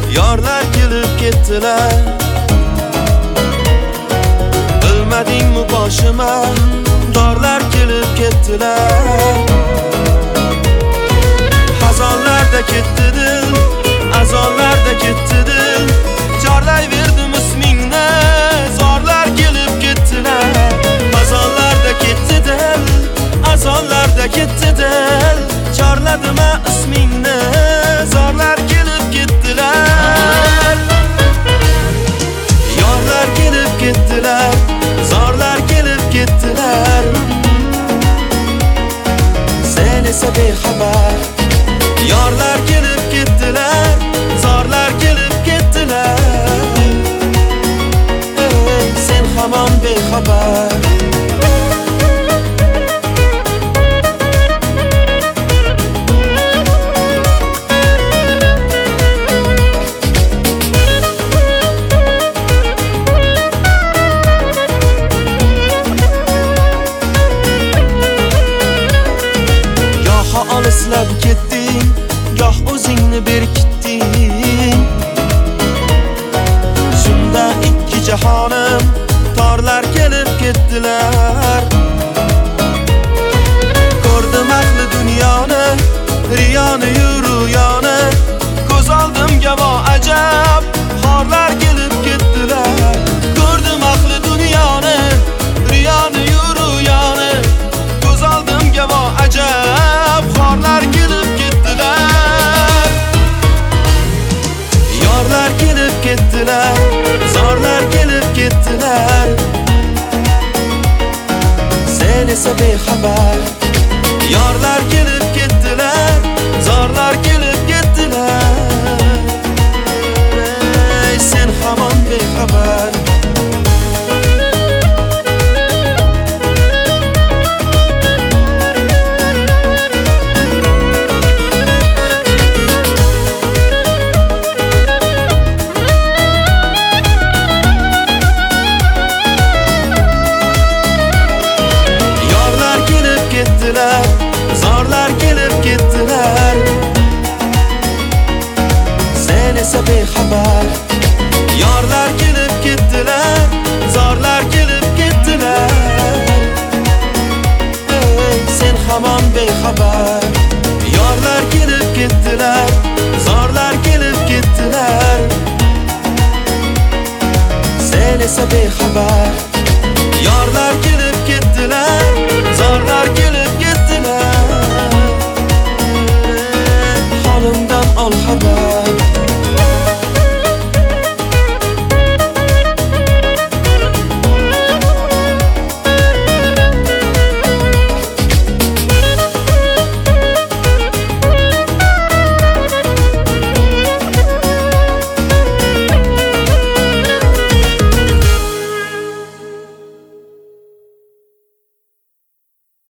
Yorlar kelib ketdilar. Bilmadingmi boshima dorlar kelib ketdilar. Hazonlarda ketdi dil, azonlarda ketdi dil. Chorlayverdim ismingni, zorlar kelib ketdilar. Hazonlarda ketdi dil, azonlarda ketdi dil. Chorladim ismingni, zorlar kelib ketdilar. Yorlar kelib ketdilar, zorlar kelib ketdilar. Sen esa bexabar. Yorlar kelib ketdilar, zorlar kelib ketdilar. Sen hamon bexabar. Olislab ketding, goh o'zingni berkitding. Shunda ikki jahonim torlar kelib ketdilar. Ko'rdim ahli dunyoni, riyoni yuruyoni. Ko'z oldimga vo ajab xorlar kelib ketdilar. Ko'rdim ahli dunyoni, riyoni yuruyoni. Ko'z oldimga vo ajab xorlar kelib ketdilar. Yorlar kelib ketdilar, zorlar kelib ketdilar. Sen esa bexabar. Yorlar kelib ketdilar, zorlar kelib ketdilar. Sen hamon bexabar. Zorlar kelib ketdilar. Sen esa bexabar. Yorlar kelib ketdilar, zorlar kelib ketdilar. Sen hamon bexabar. Yorlar kelib ketdilar, zorlar kelib ketdilar. Sen esa bexabar. Yorlar